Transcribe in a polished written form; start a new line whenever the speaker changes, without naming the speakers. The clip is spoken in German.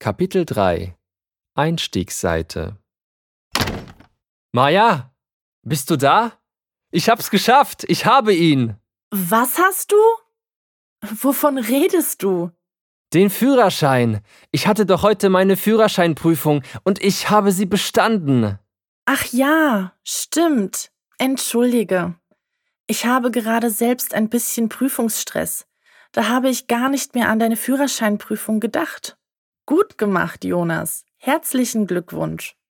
Kapitel 3 Einstiegsseite Maja, bist du da? Ich hab's geschafft, ich habe ihn.
Was hast du? Wovon redest du?
Den Führerschein. Ich hatte doch heute meine Führerscheinprüfung und ich habe sie bestanden.
Ach ja, stimmt. Entschuldige. Ich habe gerade selbst ein bisschen Prüfungsstress. Da habe ich gar nicht mehr an deine Führerscheinprüfung gedacht. Gut gemacht, Jonas. Herzlichen Glückwunsch.